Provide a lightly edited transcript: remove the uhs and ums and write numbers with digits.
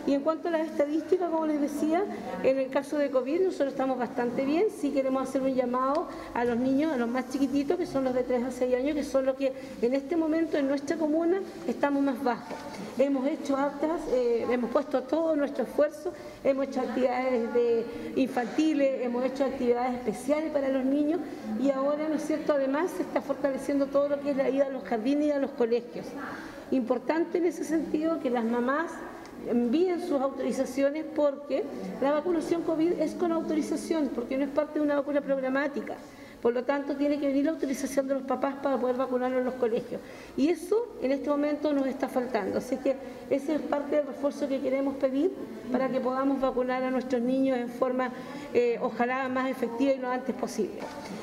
Y en cuanto a las estadísticas, como les decía, en el caso de COVID nosotros estamos bastante bien. Sí queremos hacer un llamado a los niños, a los más chiquititos, que son los de 3 a 6 años, que son los que en este momento en nuestra comuna estamos más bajos. Hemos hecho hemos puesto todo nuestro esfuerzo, hemos hecho actividades infantiles, hemos hecho actividades especiales para los niños y ahora, ¿no es cierto?, además se está fortaleciendo todo lo que es la ida a los jardines y a los colegios. Importante en ese sentido que las mamás envíen sus autorizaciones, porque la vacunación COVID es con autorización, porque no es parte de una vacuna programática. Por lo tanto, tiene que venir la autorización de los papás para poder vacunarlos en los colegios. Y eso en este momento nos está faltando. Así que ese es parte del refuerzo que queremos pedir para que podamos vacunar a nuestros niños en forma, ojalá, más efectiva y lo antes posible.